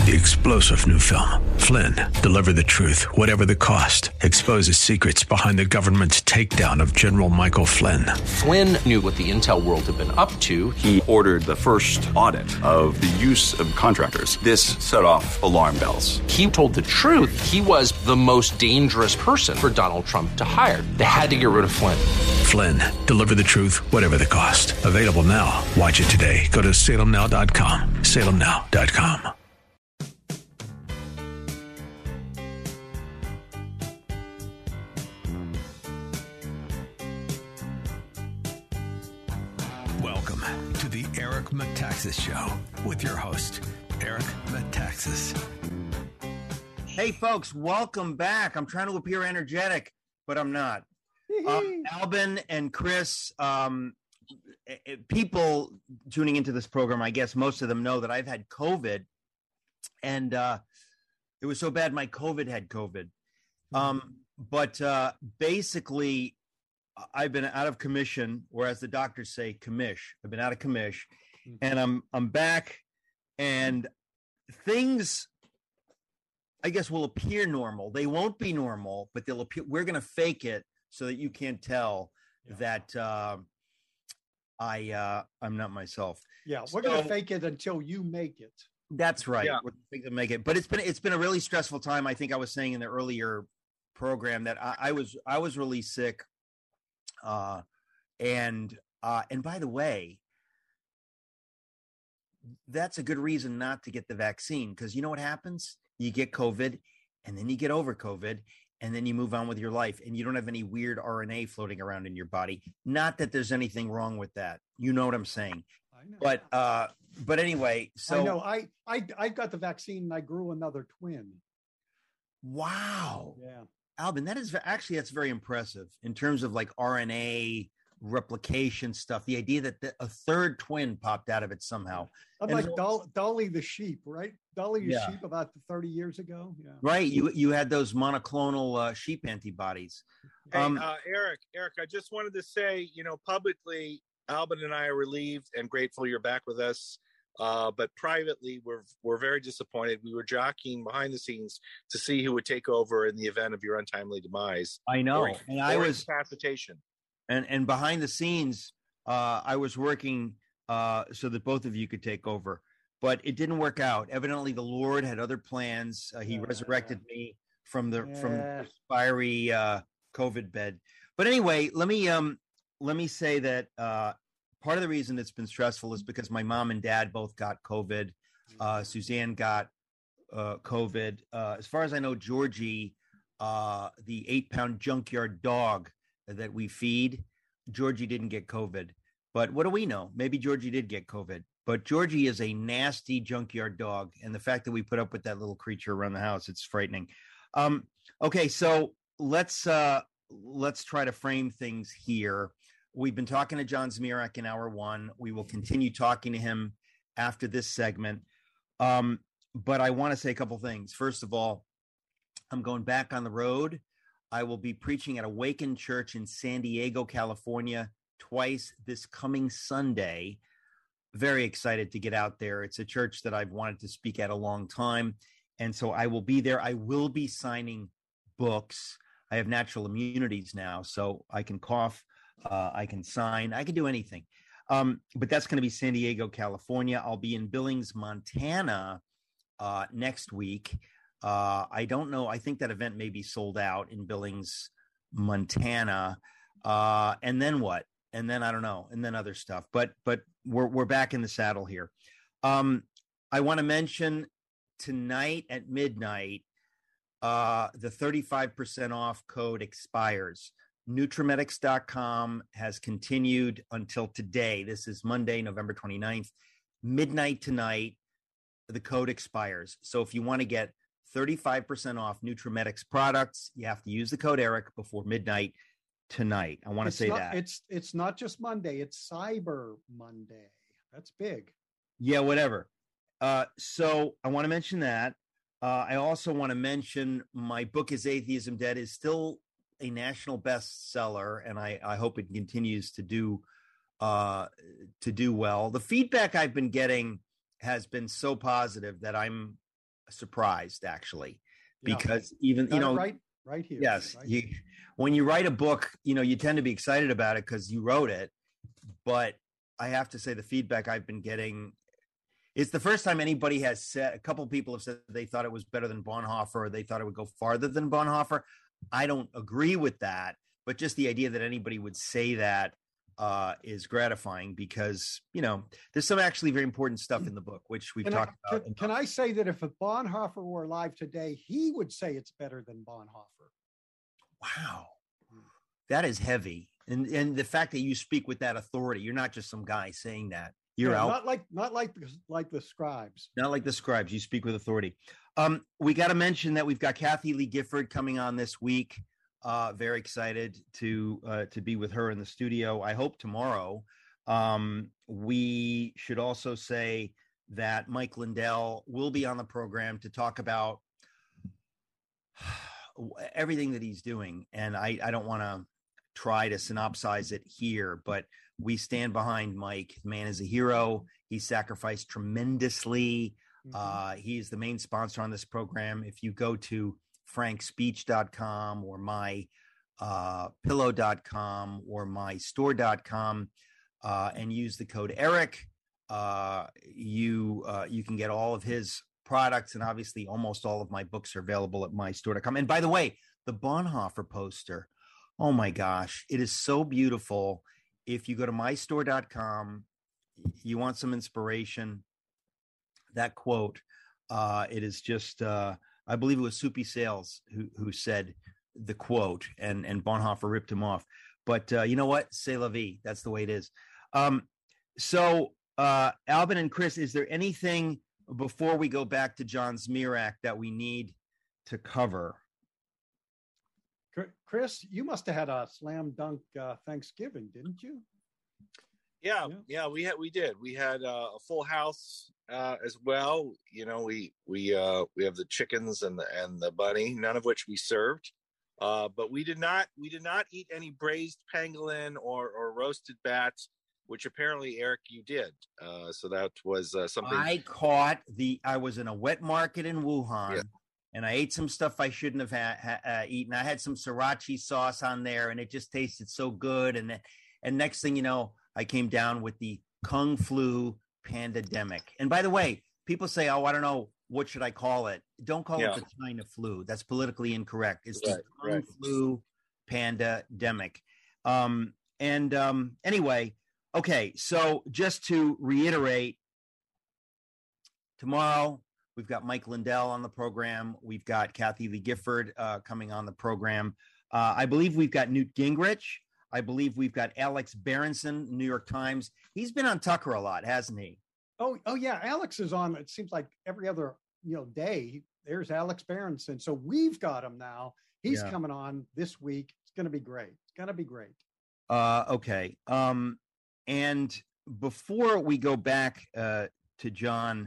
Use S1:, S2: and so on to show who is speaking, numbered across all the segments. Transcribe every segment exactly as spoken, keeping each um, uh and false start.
S1: The explosive new film, Flynn, deliver the truth, whatever the cost, exposes secrets behind the government's takedown of General Michael Flynn.
S2: Flynn knew what the intel world had been up to.
S3: He ordered the first audit of the use of contractors. This set off alarm bells.
S2: He told the truth. He was the most dangerous person for Donald Trump to hire. They had to get rid of Flynn.
S1: Flynn, deliver the truth, whatever the cost. Available now. Watch it today. Go to salem now dot com. salem now dot com. Welcome to the Eric Metaxas Show with your host, Eric Metaxas.
S4: Hey, folks, welcome back. I'm trying to appear energetic, but I'm not. um, Albin and Chris, um, people tuning into this program, I guess most of them know that I've had COVID, and uh, it was so bad my COVID had COVID. Um, but uh, basically, I've been out of commission, or as the doctors say, commish. I've been out of commish, and I'm I'm back, and things, I guess, will appear normal. They won't be normal, but they'll appear. We're going to fake it so that you can't tell yeah. that uh, I uh, I'm not myself.
S5: Yeah, we're
S4: so,
S5: going to fake it until you make it.
S4: That's right.
S5: Yeah.
S4: We're going to make it, but it's been it's been a really stressful time. I think I was saying in the earlier program that I, I was I was really sick. Uh, and, uh, and by the way, that's a good reason not to get the vaccine, because you know what happens? You get COVID, and then you get over COVID, and then you move on with your life, and you don't have any weird R N A floating around in your body. Not that there's anything wrong with that. You know what I'm saying?
S5: I know.
S4: But, uh, but anyway, so.
S5: I know. I, I, I got the vaccine, and I grew another twin.
S4: Wow.
S5: Yeah.
S4: Albin, that is actually, that's very impressive in terms of like R N A replication stuff. The idea that the, a third twin popped out of it somehow.
S5: I'm
S4: and
S5: like
S4: so,
S5: Dolly, Dolly the sheep, right? Dolly the
S4: yeah.
S5: sheep about thirty years ago. Yeah.
S4: Right. You you had those monoclonal uh, sheep antibodies.
S6: Hey,
S4: um,
S6: uh, Eric, Eric, I just wanted to say, you know, publicly, Albin and I are relieved and grateful you're back with us. Uh, but privately, we're we're very disappointed. We were jockeying behind the scenes to see who would take over in the event of your untimely demise.
S4: I know,
S6: or,
S4: and I was
S6: incapacitation.
S4: And and behind the scenes, uh, I was working uh, so that both of you could take over, but it didn't work out. Evidently, the Lord had other plans. Uh, he yeah. resurrected me from the yeah. from the fiery uh, COVID bed. But anyway, let me um let me say that. Uh, Part of the reason it's been stressful is because my mom and dad both got COVID. Uh, Suzanne got uh, COVID. Uh, as far as I know, Georgie, uh, the eight-pound junkyard dog that we feed, Georgie didn't get COVID. But what do we know? Maybe Georgie did get COVID. But Georgie is a nasty junkyard dog, and the fact that we put up with that little creature around the house, it's frightening. Um, okay, so let's uh, let's try to frame things here. We've been talking to John Zmirak in hour one. We will continue talking to him after this segment. Um, but I want to say a couple things. First of all, I'm going back on the road. I will be preaching at Awaken Church in San Diego, California, twice this coming Sunday. Very excited to get out there. It's a church that I've wanted to speak at a long time. And so I will be there. I will be signing books. I have natural immunities now, so I can cough. Uh, I can sign. I can do anything. Um, but that's going to be San Diego, California. I'll be in Billings, Montana uh, next week. Uh, I don't know. I think that event may be sold out in Billings, Montana. Uh, and then what? And then I don't know. And then other stuff. But but we're we're back in the saddle here. Um, I want to mention tonight at midnight, uh, the thirty-five percent off code expires. Nutramedix dot com has continued until today. This is Monday, November twenty-ninth, midnight tonight. The code expires. So if you want to get thirty-five percent off Nutramedix products, you have to use the code Eric before midnight tonight. I want to
S5: it's
S4: say
S5: not,
S4: that.
S5: It's it's not just Monday, it's Cyber Monday. That's big.
S4: Yeah, whatever. Uh, so I want to mention that. Uh, I also want to mention my book, Is Atheism Dead, is still a national bestseller, and I, I hope it continues to do uh, to do well. The feedback I've been getting has been so positive that I'm surprised actually,
S5: Yeah.
S4: because even
S5: Got
S4: you
S5: it
S4: know
S5: right, right here.
S4: yes,
S5: right
S4: you
S5: here.
S4: when you write a book, you know you tend to be excited about it because you wrote it. But I have to say, the feedback I've been getting, it's the first time anybody has said. A couple people have said they thought it was better than Bonhoeffer, or they thought it would go farther than Bonhoeffer. I don't agree with that, but just the idea that anybody would say that uh, is gratifying, because you know there's some actually very important stuff in the book, which we've
S5: Can I,
S4: talked about.
S5: can, can I say that if Bonhoeffer were alive today, he would say it's better than Bonhoeffer?
S4: Wow, that is heavy, and and the fact that you speak with that authority, you're not just some guy saying that. You're
S5: Yeah,
S4: out.
S5: not like not like the, like the scribes.
S4: Not like the scribes. You speak with authority. Um, we got to mention that we've got Kathie Lee Gifford coming on this week. Uh, very excited to uh, to be with her in the studio. I hope tomorrow. Um, we should also say that Mike Lindell will be on the program to talk about everything that he's doing. And I, I don't want to try to synopsize it here, but we stand behind Mike. The man is a hero. He sacrificed tremendously. Mm-hmm. Uh, he is the main sponsor on this program. If you go to frank speech dot com or my uh, pillow dot com or my store dot com uh, and use the code Eric, uh, you uh, you can get all of his products, and obviously almost all of my books are available at my store dot com. And by the way, the Bonhoeffer poster, oh my gosh, it is so beautiful. If you go to my store dot com, you want some inspiration, that quote, uh, it is just, uh, I believe it was Soupy Sales who who said the quote, and, and Bonhoeffer ripped him off. But uh, you know what? C'est la vie. That's the way it is. Um, so, uh, Albin and Chris, is there anything before we go back to John Zmirak that we need to cover?
S5: Chris, you must have had a slam dunk uh, Thanksgiving, didn't you?
S6: Yeah, yeah, yeah, we had we did. We had uh, a full house uh, as well. You know, we we uh, we have the chickens and the and the bunny, none of which we served. Uh, but we did not we did not eat any braised pangolin or or roasted bats, which apparently, Eric, you did. Uh, so that was uh, something
S4: I caught. The I was in a wet market in Wuhan.
S6: Yeah.
S4: And I ate some stuff I shouldn't have ha- ha- uh, eaten. I had some sriracha sauce on there, and it just tasted so good. And and next thing you know, I came down with the Kung Flu Pandademic. And by the way, people say, "Oh, I don't know, what should I call it?" Don't call
S6: yeah.
S4: it the China flu. That's politically incorrect. It's
S6: right,
S4: the Kung
S6: right.
S4: Flu Pandademic. Um, and um, anyway, okay. So just to reiterate, tomorrow we've got Mike Lindell on the program. We've got Kathie Lee Gifford uh, coming on the program. Uh, I believe we've got Newt Gingrich. I believe we've got Alex Berenson, New York Times. He's been on Tucker a lot, hasn't he?
S5: Oh, oh yeah. Alex is on. It seems like every other you know day. There's Alex Berenson. So we've got him now. He's yeah. coming on this week. It's going to be great. It's going to be great.
S4: Uh, okay. Um, and before we go back uh, to John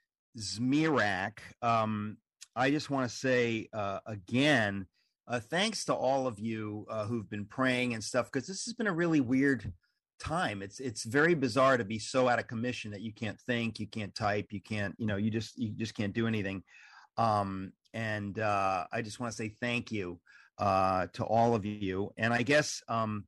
S4: Zmirak, um, I just want to say uh, again, uh, thanks to all of you uh, who've been praying and stuff, because this has been a really weird time. It's it's very bizarre to be so out of commission that you can't think, you can't type, you can't, you know, you just you just can't do anything. Um, and uh, I just want to say thank you uh, to all of you. And I guess um,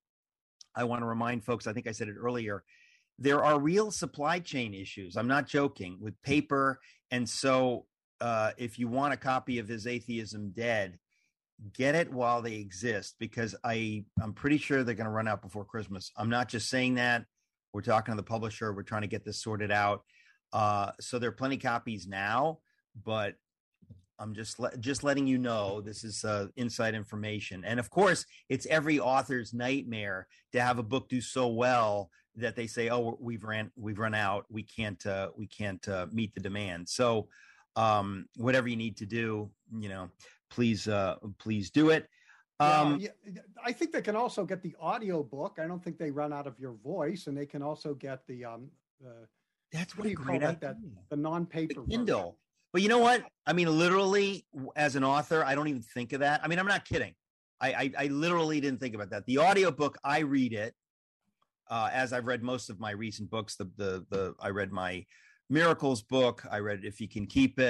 S4: I want to remind folks, I think I said it earlier, there are real supply chain issues. I'm not joking, with paper. And so uh, if you want a copy of his Atheism Dead, get it while they exist, because I, I'm pretty sure they're going to run out before Christmas. I'm not just saying that. We're talking to the publisher. We're trying to get this sorted out. Uh, so there are plenty of copies now, but I'm just le- just letting you know this is uh, inside information. And of course, it's every author's nightmare to have a book do so well that they say, "Oh, we've ran, we've run out. We can't, uh, we can't uh, meet the demand." So, um, whatever you need to do, you know, please, uh, please do it. Um,
S5: yeah, yeah. I think they can also get the audio book. I don't think they run out of your voice, and they can also get the um, uh,
S4: that's
S5: what do you call that? That the non-paper
S4: the Kindle.
S5: version.
S4: But you know what? I mean, literally, as an author, I don't even think of that. I mean, I'm not kidding. I, I, I literally didn't think about that. The audiobook, I read it uh, as I've read most of my recent books. The, the, the, I read my Miracles book. I read If You Can Keep It.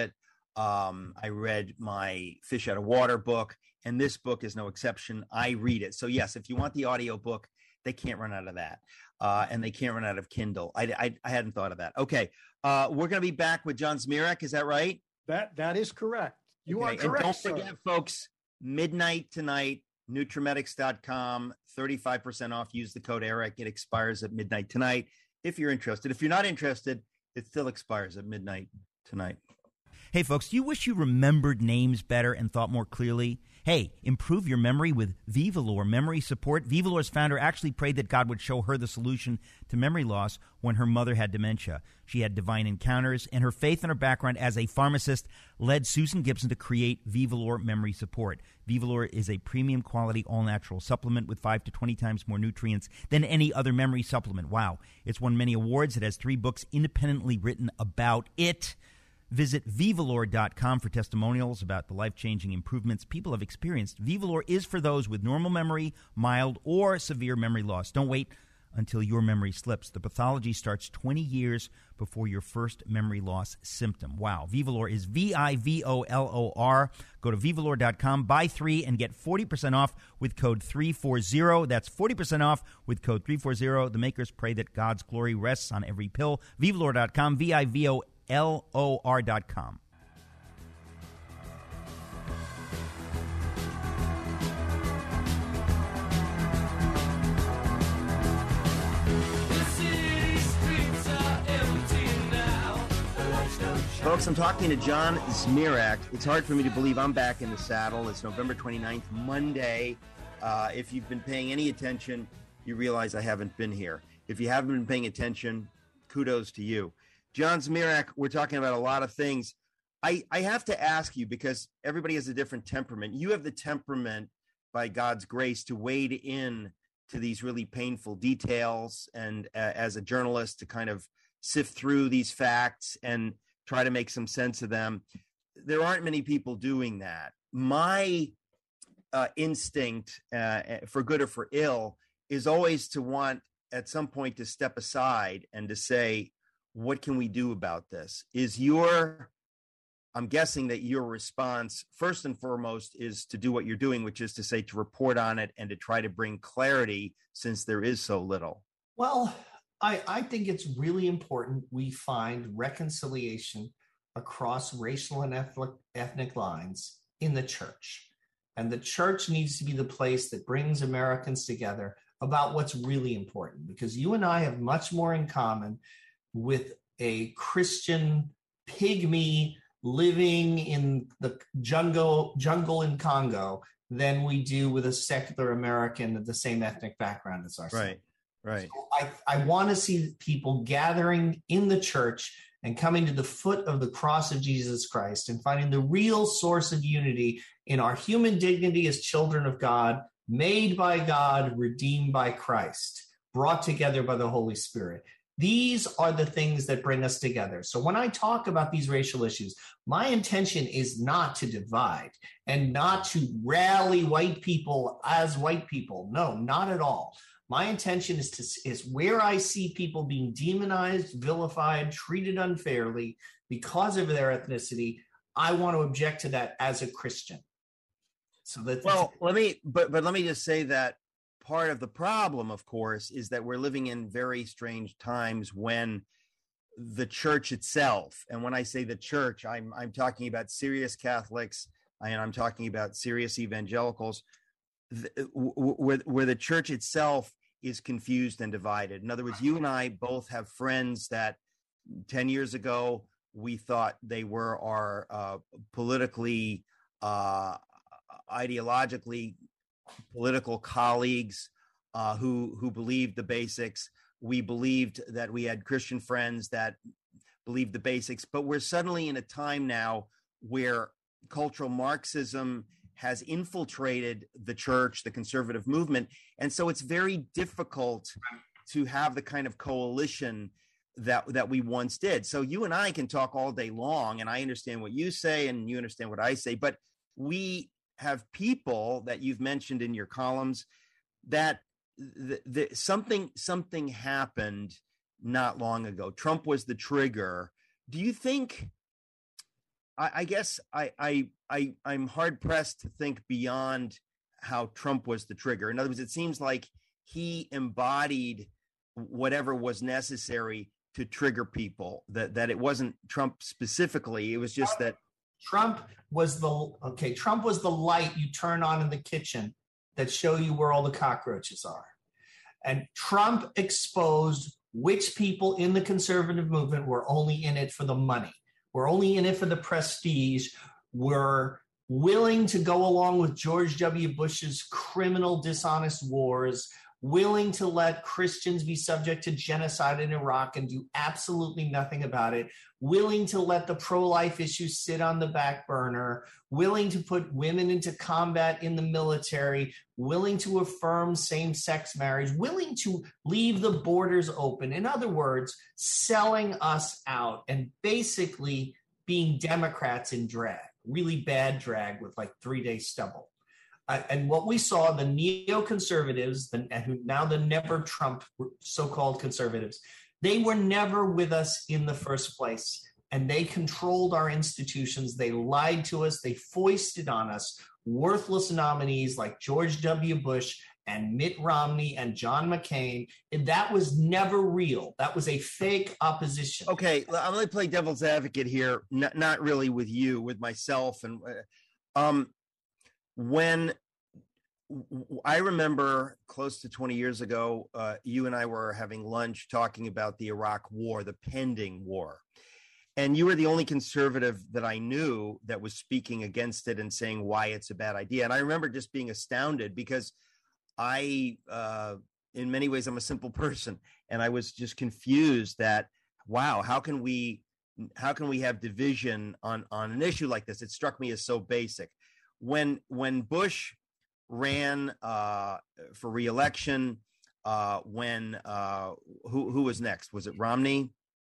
S4: Um, I read my Fish Out of Water book, and this book is no exception. I read it. So yes, if you want the audio book, they can't run out of that. Uh, and they can't run out of Kindle. I, I, I hadn't thought of that. Okay. Uh, we're going to be back with John Zmirak. Is that right?
S5: That That is correct. You
S4: okay.
S5: are correct,
S4: And don't forget,
S5: sir.
S4: folks, midnight tonight, Nutramedics dot com, thirty-five percent off. Use the code Eric. It expires at midnight tonight. If you're interested. If you're not interested, it still expires at midnight tonight.
S7: Hey, folks, do you wish you remembered names better and thought more clearly? Hey, improve your memory with Vivalor Memory Support. Vivalor's founder actually prayed that God would show her the solution to memory loss when her mother had dementia. She had divine encounters, and her faith and her background as a pharmacist led Susan Gibson to create Vivalor Memory Support. Vivalor is a premium quality all-natural supplement with five to twenty times more nutrients than any other memory supplement. Wow. It's won many awards. It has three books independently written about it. Visit Vivalor dot com for testimonials about the life-changing improvements people have experienced. Vivalor is for those with normal memory, mild, or severe memory loss. Don't wait until your memory slips. The pathology starts twenty years before your first memory loss symptom. Wow. Vivalor is V I V O L O R. Go to Vivalor dot com, buy three, and get forty percent off with code three forty. That's forty percent off with code three forty. The makers pray that God's glory rests on every pill. Vivalor dot com, V I V O L O R dot com.
S4: Folks, I'm talking to John Zmirak. It's hard for me to believe I'm back in the saddle. It's November twenty-ninth, Monday. Uh, if you've been paying any attention, you realize I haven't been here. If you haven't been paying attention, kudos to you. John Zmirak, we're talking about a lot of things. I, I have to ask you, because everybody has a different temperament. You have the temperament, by God's grace, to wade in to these really painful details, and uh, as a journalist, to kind of sift through these facts and try to make some sense of them. There aren't many people doing that. My uh, instinct, uh, for good or for ill, is always to want at some point to step aside and to say, what can we do about this? Is your, I'm guessing that your response, first and foremost, is to do what you're doing, which is to say, to report on it and to try to bring clarity, since there is so little.
S8: Well, I, I think it's really important we find reconciliation across racial and ethnic, ethnic lines in the church. And the church needs to be the place that brings Americans together about what's really important, because you and I have much more in common with a Christian pygmy living in the jungle, jungle in Congo than we do with a secular American of the same ethnic background as ourselves.
S4: Right. Right.
S8: So I, I want to see people gathering in the church and coming to the foot of the cross of Jesus Christ and finding the real source of unity in our human dignity as children of God, made by God, redeemed by Christ, brought together by the Holy Spirit. These are the things that bring us together. So when I talk about these racial issues, my intention is not to divide and not to rally white people as white people. No, not at all. My intention is to is where I see people being demonized, vilified, treated unfairly because of their ethnicity, I want to object to that as a Christian. So that
S4: well, let me but but let me just say that part of the problem, of course, is that we're living in very strange times when the church itself, and when I say the church, I'm I'm talking about serious Catholics and I'm talking about serious evangelicals, where where the church itself is confused and divided. In other words, you and I both have friends that ten years ago we thought they were our uh, politically, uh, ideologically political colleagues uh, who who believed the basics. We believed that we had Christian friends that believed the basics, but we're suddenly in a time now where cultural Marxism has infiltrated the church, the conservative movement. And so it's very difficult to have the kind of coalition that that we once did. So you and I can talk all day long, and I understand what you say and you understand what I say, but we have people that you've mentioned in your columns that the, the, something something happened not long ago. Trump was the trigger. Do you think I, I guess I, I, I, I'm hard pressed to think beyond how Trump was the trigger. In other words, it seems like he embodied whatever was necessary to trigger people, that, that it wasn't Trump specifically. It was just that
S8: Trump was the, okay, Trump was the light you turn on in the kitchen that show you where all the cockroaches are. And Trump exposed which people in the conservative movement were only in it for the money, were only in it for the prestige, were willing to go along with George W. Bush's criminal, dishonest wars, willing to let Christians be subject to genocide in Iraq and do absolutely nothing about it, willing to let the pro-life issue sit on the back burner, willing to put women into combat in the military, willing to affirm same-sex marriage, willing to leave the borders open. In other words, selling us out and basically being Democrats in drag, really bad drag with like three-day stubble. Uh, and what we saw, the neoconservatives, the, who now the never Trump so-called conservatives, they were never with us in the first place. And they controlled our institutions. They lied to us. They foisted on us worthless nominees like George W. Bush and Mitt Romney and John McCain. And that was never real. That was a fake opposition.
S4: Okay, I'm going to play devil's advocate here. Not, not really with you, with myself. And um, when I remember close to twenty years ago, uh, you and I were having lunch talking about the Iraq war, the pending war. And you were the only conservative that I knew that was speaking against it and saying why it's a bad idea. And I remember just being astounded because I, uh, in many ways, I'm a simple person. And I was just confused that, wow, how can we how can we have division on, on an issue like this? It struck me as so basic. When when Bush ran uh, for re-election, uh, when uh, who who was next? Was it Romney?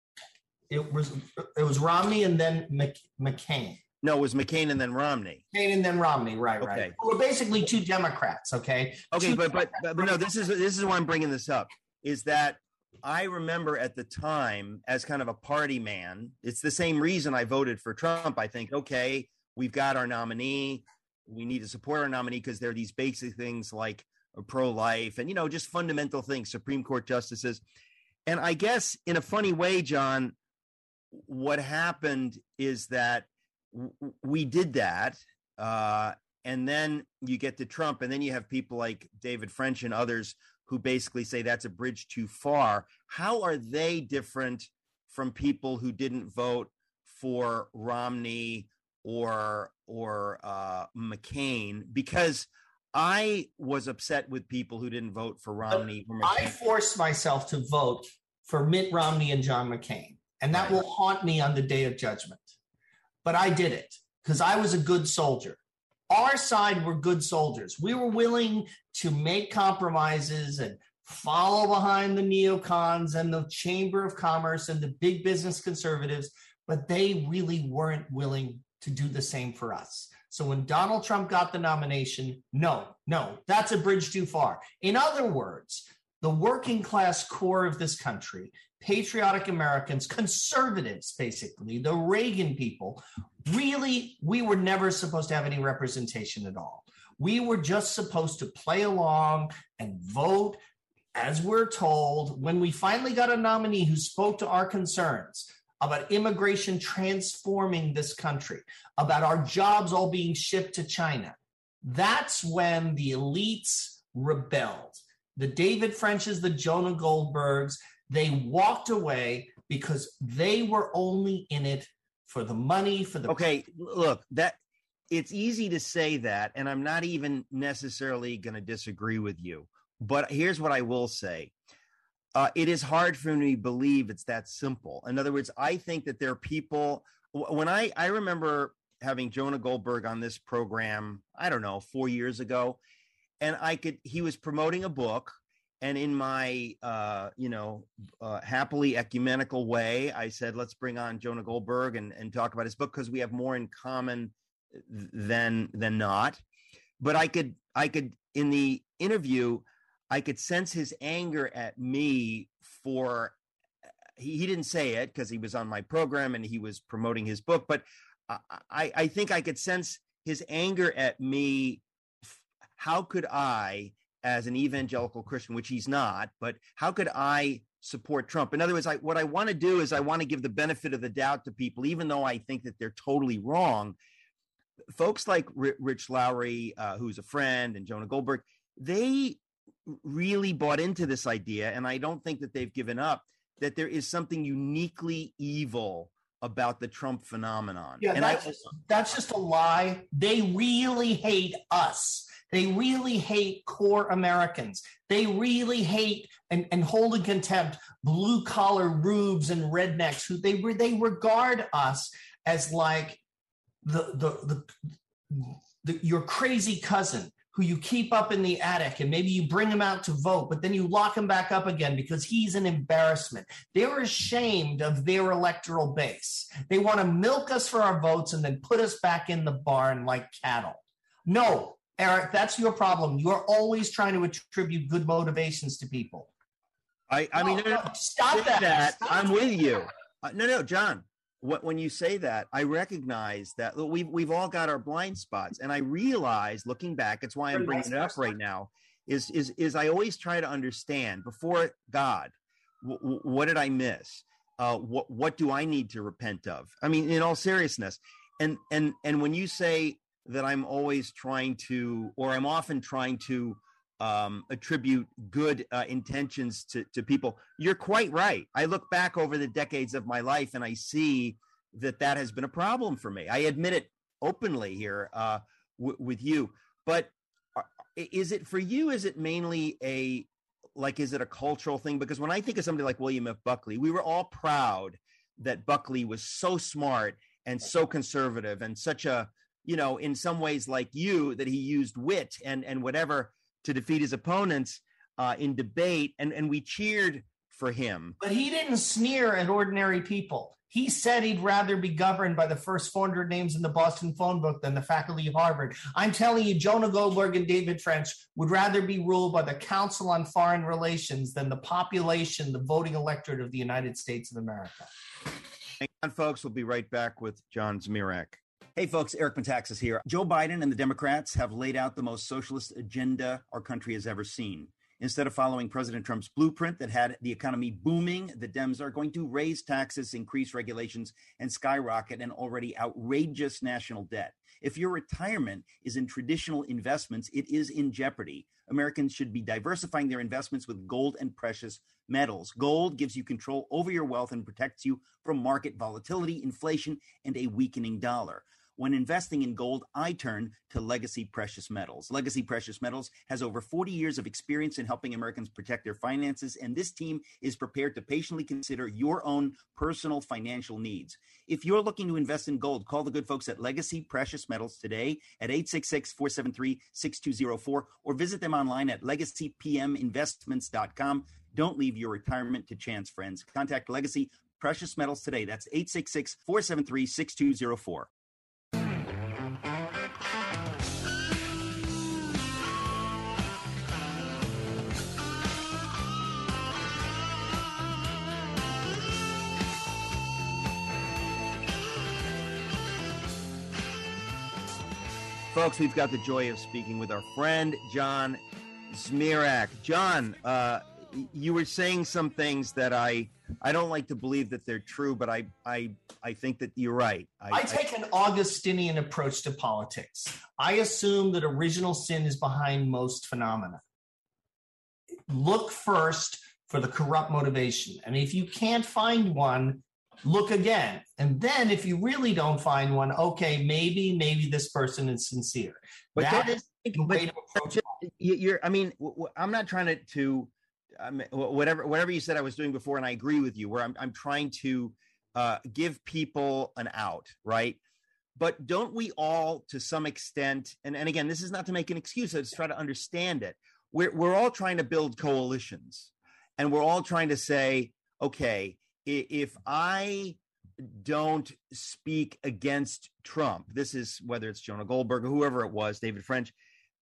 S8: It was it was Romney and then Mc, McCain.
S4: No, it was McCain and then Romney.
S8: McCain and then Romney, right,
S4: okay.
S8: right. We're basically two Democrats, okay?
S4: Okay,
S8: two
S4: but, but but but no, this is this is why I'm bringing this up, is that I remember at the time as kind of a party man, it's the same reason I voted for Trump. I think, okay, we've got our nominee. We need to support our nominee because there are these basic things like pro-life and, you know, just fundamental things, Supreme Court justices. And I guess in a funny way, John, what happened is that w- we did that. Uh, and then you get to Trump, and then you have people like David French and others who basically say that's a bridge too far. How are they different from people who didn't vote for Romney or or uh, McCain? Because I was upset with people who didn't vote for Romney. Or
S8: I forced myself to vote for Mitt Romney and John McCain, and that right. will haunt me on the day of judgment. But I did it because I was a good soldier. Our side were good soldiers. We were willing to make compromises and follow behind the neocons and the Chamber of Commerce and the big business conservatives, but they really weren't willing to do the same for us. So when Donald Trump got the nomination, no, no, that's a bridge too far. In other words, the working class core of this country, patriotic Americans, conservatives, basically, the Reagan people, really, we were never supposed to have any representation at all. We were just supposed to play along and vote as we're told. When we finally got a nominee who spoke to our concerns about immigration transforming this country, about our jobs all being shipped to China, that's when the elites rebelled. The David Frenches, the Jonah Goldbergs, they walked away because they were only in it for the money, for the...
S4: Okay, look, that it's easy to say that, and I'm not even necessarily going to disagree with you. But here's what I will say. Uh, it is hard for me to believe it's that simple. In other words, I think that there are people... When I, I remember having Jonah Goldberg on this program, I don't know, four years ago, and I could... He was promoting a book, and in my, uh, you know, uh, happily ecumenical way, I said, let's bring on Jonah Goldberg and, and talk about his book because we have more in common than than not. But I could, I could, in the interview, I could sense his anger at me for, he, he didn't say it because he was on my program and he was promoting his book, but I, I think I could sense his anger at me. How could I, as an evangelical Christian, which he's not, but how could I support Trump? In other words, I, what I want to do is I want to give the benefit of the doubt to people, even though I think that they're totally wrong. Folks like R- Rich Lowry, uh, who's a friend, and Jonah Goldberg, they really bought into this idea, and I don't think that they've given up, that there is something uniquely evil about the Trump phenomenon.
S8: Yeah,
S4: and
S8: that's,
S4: I,
S8: that's just a lie. They really hate us. They really hate core Americans. They really hate and, and hold in contempt blue-collar rubes and rednecks who they they regard us as like the the, the, the your crazy cousin who you keep up in the attic and maybe you bring him out to vote, but then you lock him back up again because he's an embarrassment. They're ashamed of their electoral base. They want to milk us for our votes and then put us back in the barn like cattle. No, Eric, that's your problem. You're always trying to attribute good motivations to people.
S4: I, I mean,
S8: no,
S4: no,
S8: no, stop that.
S4: that.
S8: Stop
S4: I'm
S8: that.
S4: with you. Uh, no, no, John. When you say that, I recognize that we've we've all got our blind spots, and I realize, looking back, it's why I'm bringing it up right now. Is is is I always try to understand before God, w- what did I miss? Uh, what what do I need to repent of? I mean, in all seriousness, and and and when you say that I'm always trying to, or I'm often trying to um, attribute good uh, intentions to, to people, you're quite right. I look back over the decades of my life and I see that that has been a problem for me. I admit it openly here uh, w- with you, but is it for you? Is it mainly a, like, is it a cultural thing? Because when I think of somebody like William F. Buckley, we were all proud that Buckley was so smart and so conservative and such a, you know, in some ways like you, that he used wit and, and whatever to defeat his opponents uh, in debate, and, and we cheered for him.
S8: But he didn't sneer at ordinary people. He said he'd rather be governed by the first four hundred names in the Boston phone book than the faculty of Harvard. I'm telling you, Jonah Goldberg and David French would rather be ruled by the Council on Foreign Relations than the population, the voting electorate of the United States of America.
S4: Hang on, folks. We'll be right back with John Zmirak. Hey, folks, Eric Metaxas here. Joe Biden and the Democrats have laid out the most socialist agenda our country has ever seen. Instead of following President Trump's blueprint that had the economy booming, the Dems are going to raise taxes, increase regulations, and skyrocket an already outrageous national debt. If your retirement is in traditional investments, it is in jeopardy. Americans should be diversifying their investments with gold and precious metals. Gold gives you control over your wealth and protects you from market volatility, inflation, and a weakening dollar. When investing in gold, I turn to Legacy Precious Metals. Legacy Precious Metals has over forty years of experience in helping Americans protect their finances, and this team is prepared to patiently consider your own personal financial needs. If you're looking to invest in gold, call the good folks at Legacy Precious Metals today at eight six six, four seven three, six two zero four or visit them online at legacy p m investments dot com. Don't leave your retirement to chance, friends. Contact Legacy Precious Metals today. That's eight six six, four seven three, six two zero four. Folks, we've got the joy of speaking with our friend, John Zmirak. John, uh, you were saying some things that I I don't like to believe that they're true, but I I, I think that you're right. I,
S8: I take an Augustinian approach to politics. I assume that original sin is behind most phenomena. Look first for the corrupt motivation. And if you can't find one, look again. And then if you really don't find one, okay, maybe, maybe this person is sincere.
S4: But
S8: that
S4: that,
S8: is the way to approach it.
S4: You're, I mean, I'm not trying to, to um, whatever, whatever you said I was doing before, and I agree with you, where I'm, I'm trying to uh, give people an out, right? But don't we all, to some extent, and, and again, this is not to make an excuse, I just try to understand it. We're, we're all trying to build coalitions, and we're all trying to say, okay, if I don't speak against Trump, this is whether it's Jonah Goldberg or whoever it was, David French,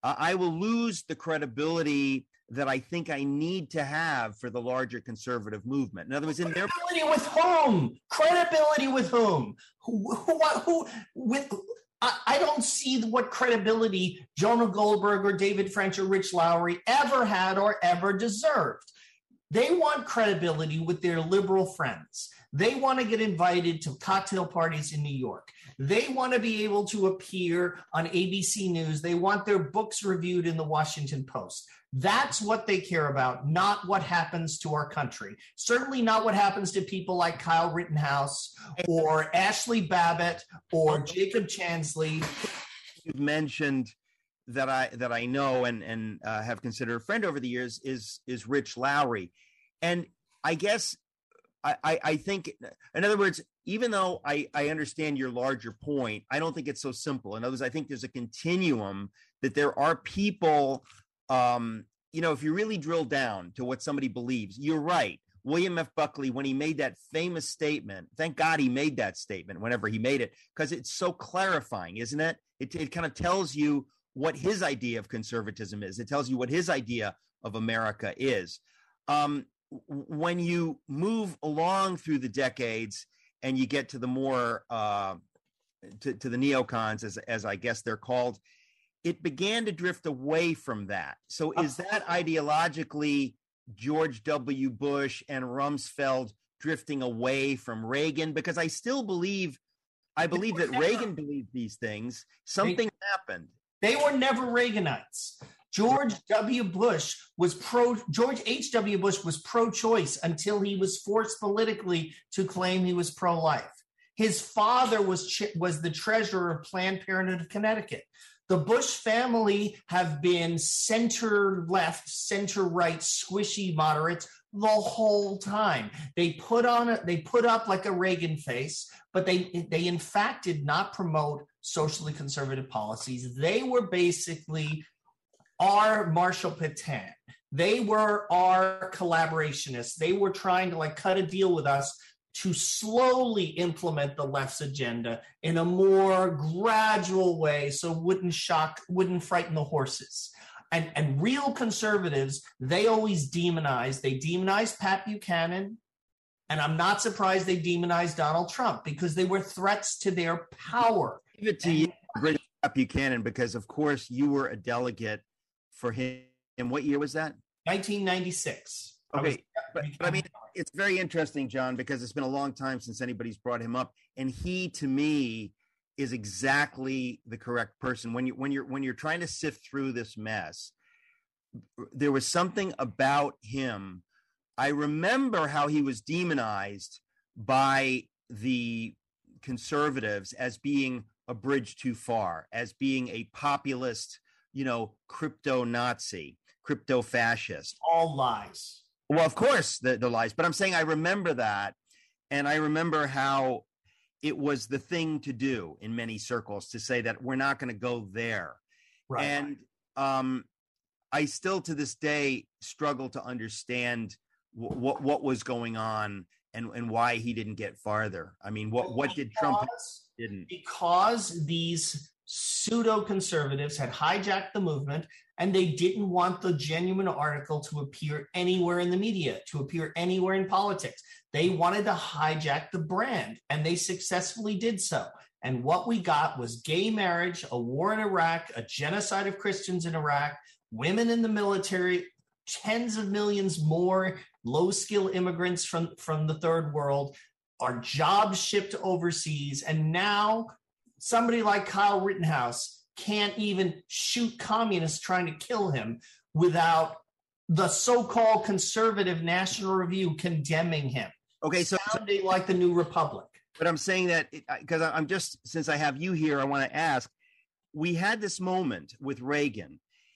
S4: uh, I will lose the credibility that I think I need to have for the larger conservative movement. In other words, in their
S8: credibility with whom? Credibility with whom? Who? Who? who with? I, I don't see what credibility Jonah Goldberg or David French or Rich Lowry ever had or ever deserved. They want credibility with their liberal friends. They want to get invited to cocktail parties in New York. They want to be able to appear on A B C News. They want their books reviewed in the Washington Post. That's what they care about, not what happens to our country. Certainly not what happens to people like Kyle Rittenhouse or Ashley Babbitt or Jacob Chansley.
S4: You've mentioned that I that I know and and uh, have considered a friend over the years is is Rich Lowry, and I guess I, I I think, in other words, even though I I understand your larger point, I don't think it's so simple. In other words, I think there's a continuum that there are people. Um, you know, if you really drill down to what somebody believes, you're right. William F. Buckley, when he made that famous statement, thank God he made that statement whenever he made it, because it's so clarifying, isn't it? It, it kind of tells you what his idea of conservatism is. It tells you what his idea of America is. Um, when you move along through the decades and you get to the more, uh, to, to the neocons, as, as I guess they're called, it began to drift away from that. So is that ideologically George W. Bush and Rumsfeld drifting away from Reagan? Because I still believe, I believe that never, Reagan believed these things. Something they, happened.
S8: They were never Reaganites. George W. Bush was pro, George H W. Bush was pro-choice until he was forced politically to claim he was pro-life. His father was, was the treasurer of Planned Parenthood of Connecticut. The Bush family have been center-left, center-right, squishy moderates the whole time. They put on a, they put up like a Reagan face, but they they in fact did not promote socially conservative policies. They were basically our Marshall Pétain. They were our collaborationists. They were trying to like cut a deal with us to slowly implement the left's agenda in a more gradual way so it wouldn't shock, wouldn't frighten the horses. And, and real conservatives, they always demonize. They demonize Pat Buchanan, and I'm not surprised they demonized Donald Trump because they were threats to their power.
S4: Give it to and, you, Pat Buchanan, because of course you were a delegate for him. And what year was that?
S8: nineteen ninety-six.
S4: Okay, I was, but, but I mean, it's very interesting, John, because it's been a long time since anybody's brought him up, and he, to me, is exactly the correct person. When you when you're when you're trying to sift through this mess, there was something about him. I remember how he was demonized by the conservatives as being a bridge too far, as being a populist, you know, crypto Nazi, crypto fascist.
S8: All lies.
S4: Well, of course, the, the lies. But I'm saying I remember that. And I remember how it was the thing to do in many circles to say that we're not going to go there. Right. And um, I still to this day struggle to understand w- what what was going on and, and why he didn't get farther. I mean, what, what did Trump didn't?
S8: Because these pseudo-conservatives had hijacked the movement and they didn't want the genuine article to appear anywhere in the media, to appear anywhere in politics. They wanted to hijack the brand, and they successfully did so. And what we got was gay marriage, a war in Iraq, a genocide of Christians in Iraq, women in the military, tens of millions more low-skill immigrants from, from the third world, our jobs shipped overseas, and now somebody like Kyle Rittenhouse can't even shoot communists trying to kill him without the so-called conservative National Review condemning him.
S4: Okay, so
S8: sounding like the New Republic.
S4: But I'm saying that because I'm just, since I have you here, I want to ask, we had this moment with Reagan.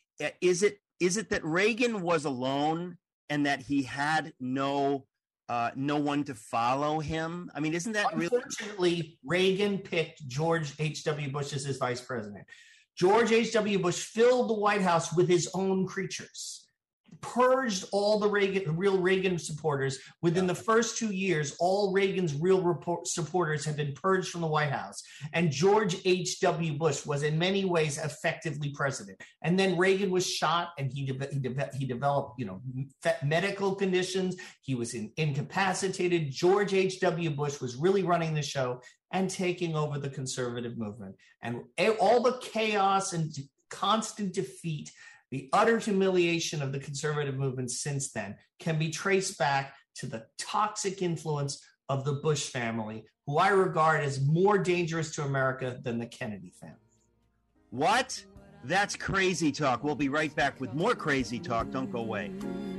S4: Is it is it that Reagan was alone and that he had no uh, no one to follow him? I mean, isn't that really?
S8: Unfortunately, Reagan picked George H W. Bush as his vice president. George H W. Bush filled the White House with his own creatures. purged all the Reagan, real Reagan supporters. Within the first two years, all Reagan's real report, supporters had been purged from the White House. And George H W. Bush was in many ways effectively president. And then Reagan was shot, and he, de- he, de- he developed, you know, medical conditions. He was in- incapacitated. George H W. Bush was really running the show and taking over the conservative movement. And all the chaos and constant defeat, the utter humiliation of the conservative movement since then can be traced back to the toxic influence of the Bush family, who I regard as more dangerous to America than the Kennedy family.
S4: What? That's crazy talk. We'll be right back with more crazy talk. Don't go away.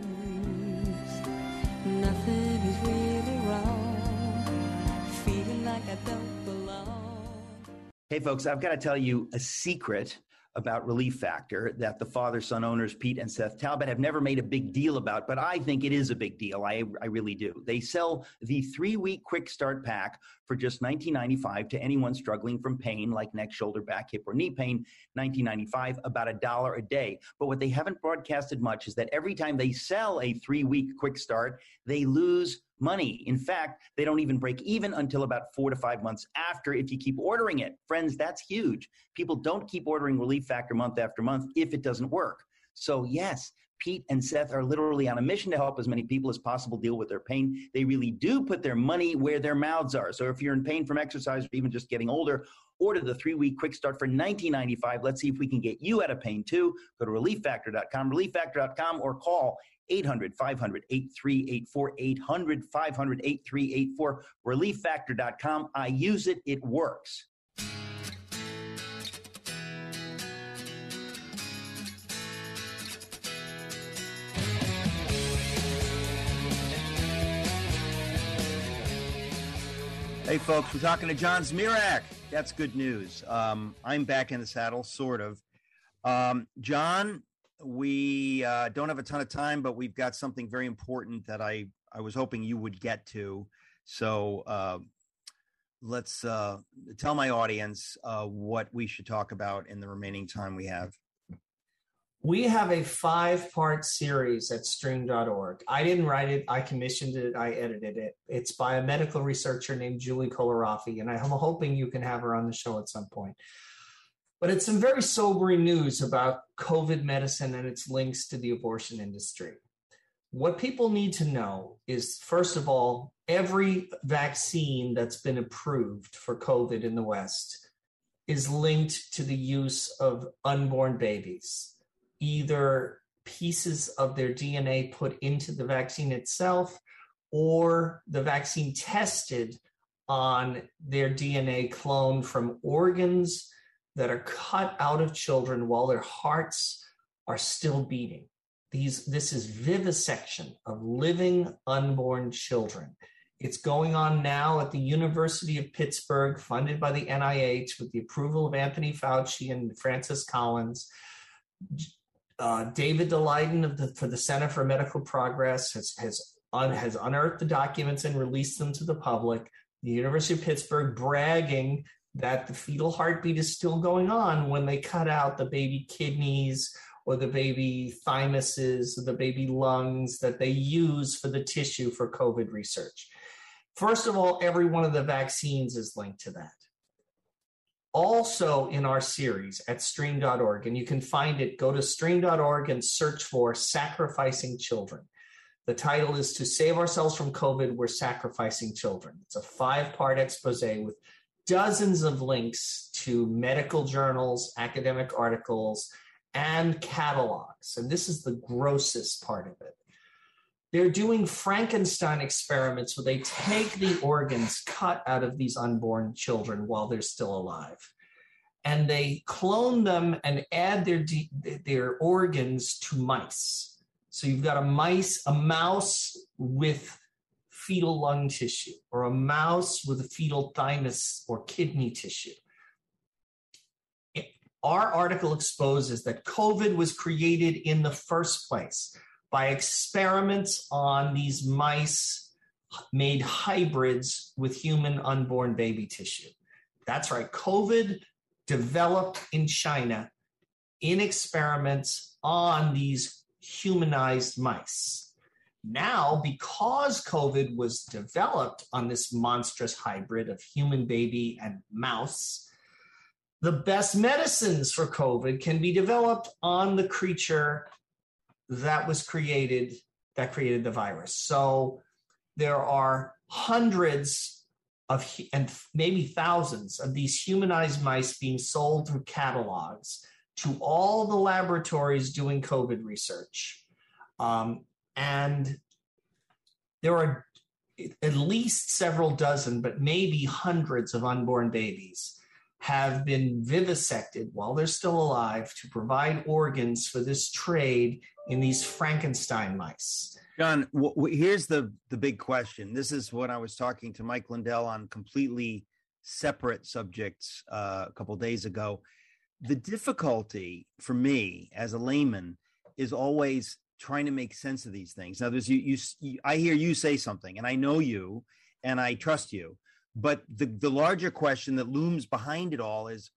S9: Nothing is really wrong. Feeling like I don't belong.
S10: Hey, folks, I've got to tell you a secret about Relief Factor that the father-son owners, Pete and Seth Talbot, have never made a big deal about, but I think it is a big deal. I, I really do. They sell the three-week quick start pack for just nineteen ninety-five dollars to anyone struggling from pain like neck, shoulder, back, hip, or knee pain, nineteen ninety-five dollars, about a dollar a day. But what they haven't broadcasted much is that every time they sell a three-week quick start, they lose money. In fact, they don't even break even until about four to five months after if you keep ordering it. Friends, that's huge. People don't keep ordering Relief Factor month after month if it doesn't work. So yes, Pete and Seth are literally on a mission to help as many people as possible deal with their pain. They really do put their money where their mouths are. So if you're in pain from exercise or even just getting older, order the three-week quick start for nineteen ninety-five dollars. Let's see if we can get you out of pain too. Go to relief factor dot com, relief factor dot com, or call eight hundred, five hundred, eight three eight four, eight hundred, five hundred, eight three eight four, relief factor dot com. I use it. It works.
S4: Hey, folks, we're talking to John Zmirak. That's good news. Um, I'm back in the saddle, sort of. Um, John, we uh, don't have a ton of time, but we've got something very important that I, I was hoping you would get to. So uh, let's uh, tell my audience uh, what we should talk about in the remaining time we have.
S8: We have a five-part series at stream dot org. I didn't write it. I commissioned it. I edited it. It's by a medical researcher named Julie Kolarafi, and I'm hoping you can have her on the show at some point. But it's some very sobering news about COVID medicine and its links to the abortion industry. What people need to know is, first of all, every vaccine that's been approved for COVID in the West is linked to the use of unborn babies, either pieces of their D N A put into the vaccine itself or the vaccine tested on their D N A cloned from organs that are cut out of children while their hearts are still beating. These, this is vivisection of living unborn children. It's going on now at the University of Pittsburgh, funded by the N I H with the approval of Anthony Fauci and Francis Collins. Uh, David Daleiden of the, for the Center for Medical Progress has, has, un, has unearthed the documents and released them to the public. The University of Pittsburgh bragging that the fetal heartbeat is still going on when they cut out the baby kidneys or the baby thymuses or the baby lungs that they use for the tissue for COVID research. First of all, every one of the vaccines is linked to that. Also in our series at stream dot org, and you can find it, go to stream dot org and search for Sacrificing Children. The title is To Save Ourselves from COVID, We're Sacrificing Children. It's a five-part expose with dozens of links to medical journals, academic articles, and catalogs. And this is the grossest part of it. They're doing Frankenstein experiments where they take the organs cut out of these unborn children while they're still alive, and they clone them and add their their organs to mice. So you've got a mice, a mouse with fetal lung tissue, or a mouse with a fetal thymus or kidney tissue. Our article exposes that COVID was created in the first place by experiments on these mice made hybrids with human unborn baby tissue. That's right. COVID developed in China in experiments on these humanized mice. Now, because COVID was developed on this monstrous hybrid of human baby and mouse, the best medicines for COVID can be developed on the creature that was created, that created the virus. So there are hundreds of, and maybe thousands of these humanized mice being sold through catalogs to all the laboratories doing COVID research. Um, and there are at least several dozen, but maybe hundreds of unborn babies have been vivisected while they're still alive to provide organs for this trade in these Frankenstein mice.
S4: John, w- w- here's the, the big question. This is what I was talking to Mike Lindell on completely separate subjects uh, a couple of days ago. The difficulty for me as a layman is always trying to make sense of these things. Now, there's you, you, you, I hear you say something, and I know you, and I trust you. But the, the larger question that looms behind it all is,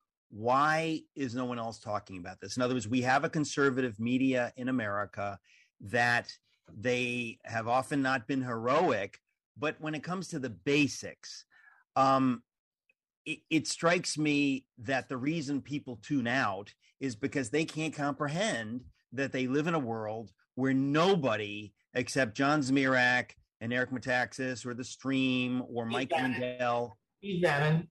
S4: why is no one else talking about this? In other words, we have a conservative media in America that they have often not been heroic, but when it comes to the basics, um, it, it strikes me that the reason people tune out is because they can't comprehend that they live in a world where nobody except John Zmirak and Eric Metaxas or The Stream or Steve Mike
S8: Bannon.
S4: Lindell.
S8: Steve Bannon.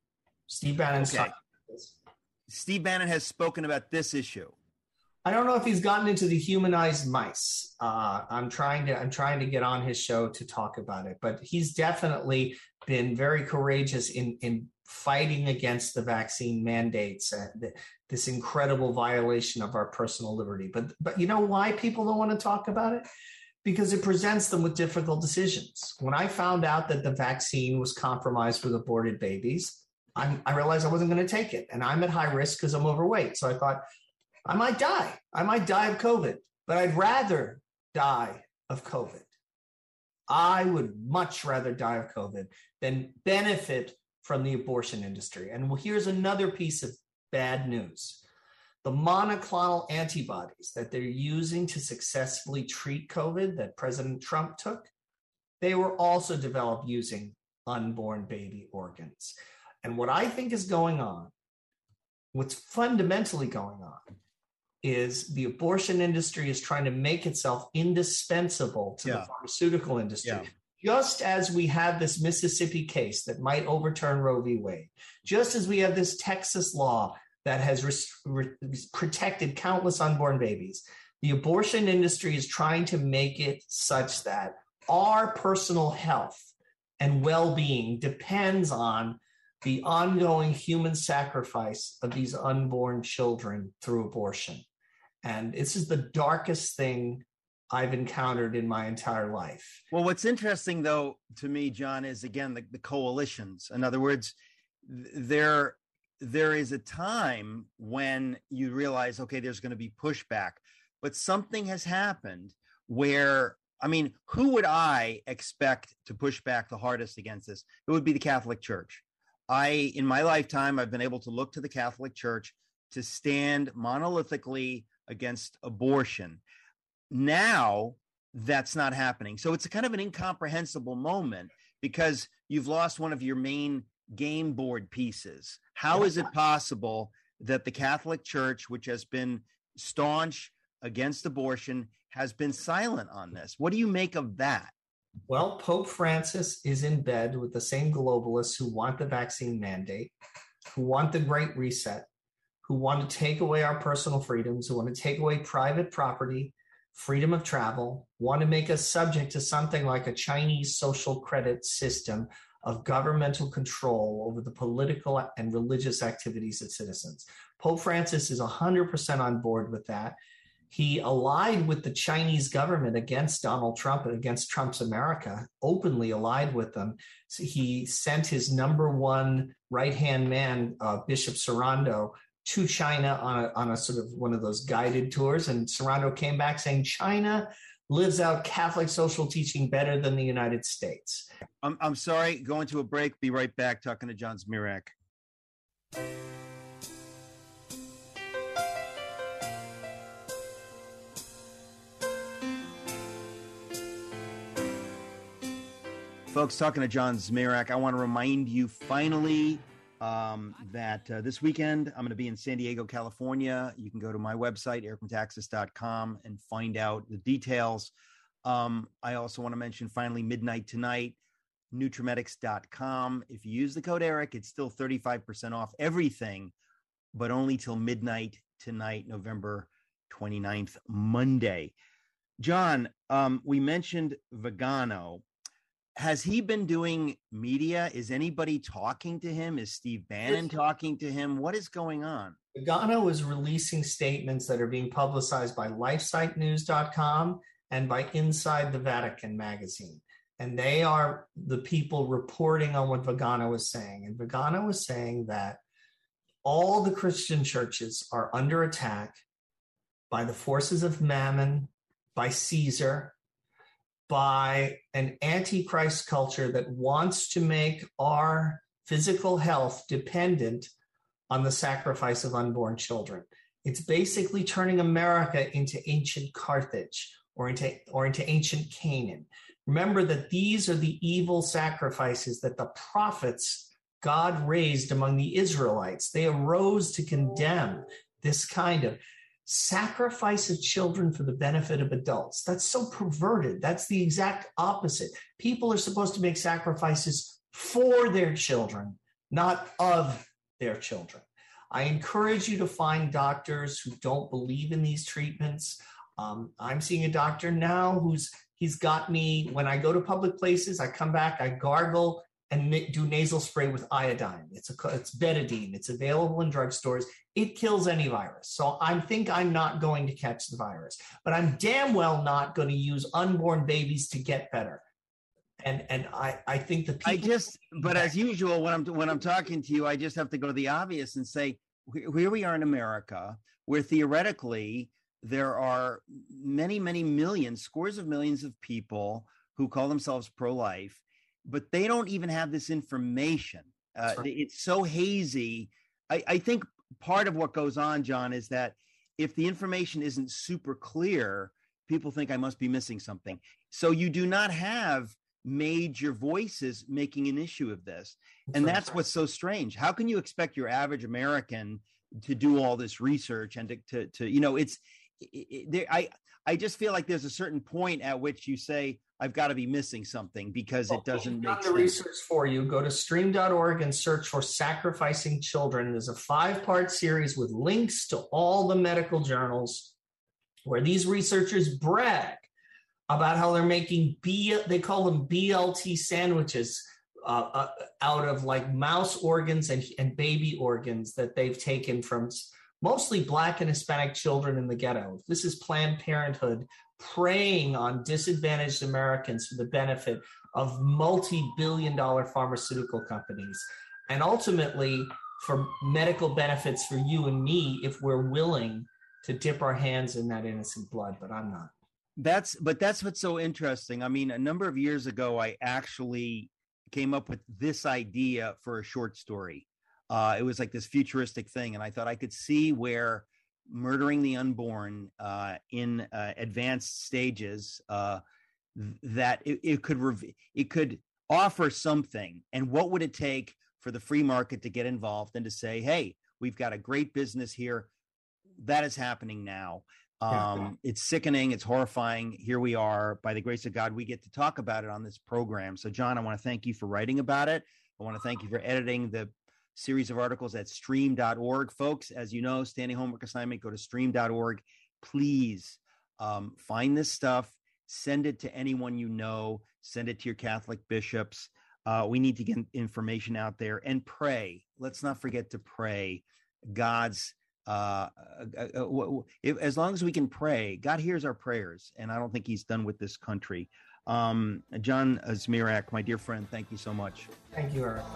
S8: Steve Bannon's
S4: okay.
S8: talking about this.
S4: Steve Bannon has spoken about this issue.
S8: I don't know if he's gotten into the humanized mice. Uh, I'm trying to I'm trying to get on his show to talk about it, but he's definitely been very courageous in in fighting against the vaccine mandates, uh, the, this incredible violation of our personal liberty. But but you know why people don't want to talk about it? Because it presents them with difficult decisions. When I found out that the vaccine was compromised with aborted babies, I, I realized I wasn't going to take it, and I'm at high risk because I'm overweight. So I thought, I might die. I might die of COVID, but I'd rather die of COVID. I would much rather die of COVID than benefit from the abortion industry. And here's another piece of bad news. The monoclonal antibodies that they're using to successfully treat COVID that President Trump took, they were also developed using unborn baby organs. And what I think is going on, what's fundamentally going on, is the abortion industry is trying to make itself indispensable to yeah. the pharmaceutical industry. Yeah. Just as we have this Mississippi case that might overturn Roe v. Wade, just as we have this Texas law that has res- re- protected countless unborn babies, the abortion industry is trying to make it such that our personal health and well-being depends on the ongoing human sacrifice of these unborn children through abortion. And this is the darkest thing I've encountered in my entire life.
S4: Well, what's interesting, though, to me, John, is, again, the, the coalitions. In other words, there, there is a time when you realize, okay, there's going to be pushback. But something has happened where, I mean, who would I expect to push back the hardest against this? It would be the Catholic Church. I, in my lifetime, I've been able to look to the Catholic Church to stand monolithically against abortion. Now that's not happening. So it's a kind of an incomprehensible moment because you've lost one of your main game board pieces. How is it possible that the Catholic Church, which has been staunch against abortion, has been silent on this? What do you make of that?
S8: Well, Pope Francis is in bed with the same globalists who want the vaccine mandate, who want the Great Reset, who want to take away our personal freedoms, who want to take away private property, freedom of travel, want to make us subject to something like a Chinese social credit system of governmental control over the political and religious activities of citizens. Pope Francis is one hundred percent on board with that. He allied with the Chinese government against Donald Trump and against Trump's America, openly allied with them. So he sent his number one right-hand man, uh, Bishop Sarando, to China on a, on a sort of one of those guided tours. And Sarando came back saying China lives out Catholic social teaching better than the United States.
S4: I'm, I'm sorry, going to a break. Be right back talking to John Zmirak. folks, talking to John Zmirak. I want to remind you finally um, that uh, this weekend I'm going to be in San Diego, California. You can go to my website, eric metaxas dot com, and find out the details. Um, I also want to mention finally Midnight Tonight, Nutrimetics dot com. If you use the code Eric, it's still thirty-five percent off everything, but only till midnight tonight, November twenty-ninth, Monday. John, um, we mentioned Vigano. Has he been doing media? Is anybody talking to him? Is Steve Bannon talking to him? What is going on?
S8: Vigano is releasing statements that are being publicized by lifesite news dot com and by Inside the Vatican magazine. And they are the people reporting on what Vigano is saying. And Vigano is saying that all the Christian churches are under attack by the forces of Mammon, by Caesar, by an antichrist culture that wants to make our physical health dependent on the sacrifice of unborn children. It's basically turning America into ancient Carthage or into, or into ancient Canaan. Remember that these are the evil sacrifices that the prophets God raised among the Israelites. They arose to condemn this kind of sacrifice of children for the benefit of adults. That's so perverted. That's the exact opposite. People are supposed to make sacrifices for their children, not of their children. I encourage you to find doctors who don't believe in these treatments. Um, I'm seeing a doctor now who's he's got me, when I go to public places, I come back, I gargle and do nasal spray with iodine. It's a, it's betadine. It's available in drugstores. It kills any virus. So I think I'm not going to catch the virus, but I'm damn well not going to use unborn babies to get better. And and I, I think the people.
S4: I just, but as usual, when I'm when I'm talking to you, I just have to go to the obvious and say, here we are in America, where theoretically there are many, many millions, scores of millions of people who call themselves pro-life, but they don't even have this information. Uh, right. It's so hazy. I, I think part of what goes on, John, is that if the information isn't super clear, people think I must be missing something. So you do not have major voices making an issue of this. And that's what's so strange. How can you expect your average American to do all this research and to, to, to you know, it's, it, there, I, I just feel like there's a certain point at which you say, I've got to be missing something because it doesn't make sense.
S8: The research for you. Go to stream dot org and search for Sacrificing Children. There's a five-part series with links to all the medical journals where these researchers brag about how they're making B, they call them B L T sandwiches uh, uh, out of like mouse organs and, and baby organs that they've taken from mostly Black and Hispanic children in the ghetto. This is Planned Parenthood preying on disadvantaged Americans for the benefit of multi-billion dollar pharmaceutical companies, and ultimately for medical benefits for you and me if we're willing to dip our hands in that innocent blood, but I'm not.
S4: That's, but that's what's so interesting. I mean, a number of years ago, I actually came up with this idea for a short story. Uh, it was like this futuristic thing, and I thought I could see where murdering the unborn uh, in uh, advanced stages, uh, that it, it could rev- it could offer something. And what would it take for the free market to get involved and to say, hey, we've got a great business here. That is happening now. Um, yeah. It's sickening. It's horrifying. Here we are. By the grace of God, we get to talk about it on this program. So, John, I want to thank you for writing about it. I want to thank you for editing the series of articles at stream dot org. Folks, as you know, standing homework assignment, go to stream dot org. Please um, find this stuff. Send it to anyone you know. Send it to your Catholic bishops. Uh, we need to get information out there and pray. Let's not forget to pray. God's Uh, uh, uh, if, as long as we can pray, God hears our prayers, and I don't think he's done with this country. Um, John Zmirak, my dear friend, thank you so much.
S8: Thank you, Eric.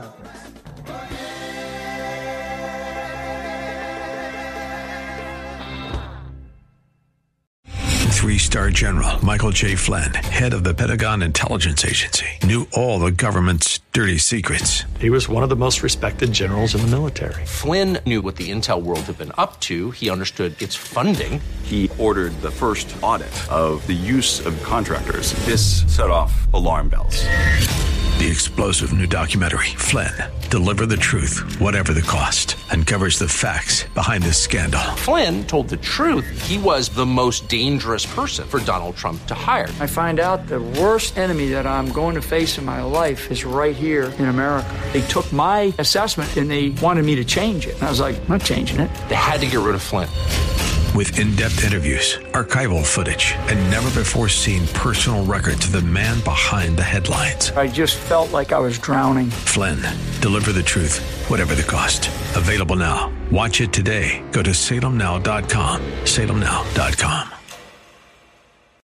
S1: Three-star General Michael J. Flynn, head of the Pentagon Intelligence Agency, knew all the government's dirty secrets.
S11: He was one of the most respected generals in the military.
S2: Flynn knew what the intel world had been up to. He understood its funding.
S3: He ordered the first audit of the use of contractors. This set off alarm bells.
S1: The explosive new documentary, Flynn, Deliver the Truth, Whatever the Cost, uncovers the facts behind this scandal.
S2: Flynn told the truth. He was the most dangerous person for Donald Trump to hire.
S12: I find out the worst enemy that I'm going to face in my life is right here in America. They took my assessment and they wanted me to change it. And I was like, I'm not changing it.
S2: They had to get rid of Flynn.
S1: With in-depth interviews, archival footage, and never-before-seen personal records of the man behind the headlines.
S12: I just felt like I was drowning.
S1: Flynn, Deliver the Truth, Whatever the Cost. Available now. Watch it today. Go to salem now dot com. salem now dot com.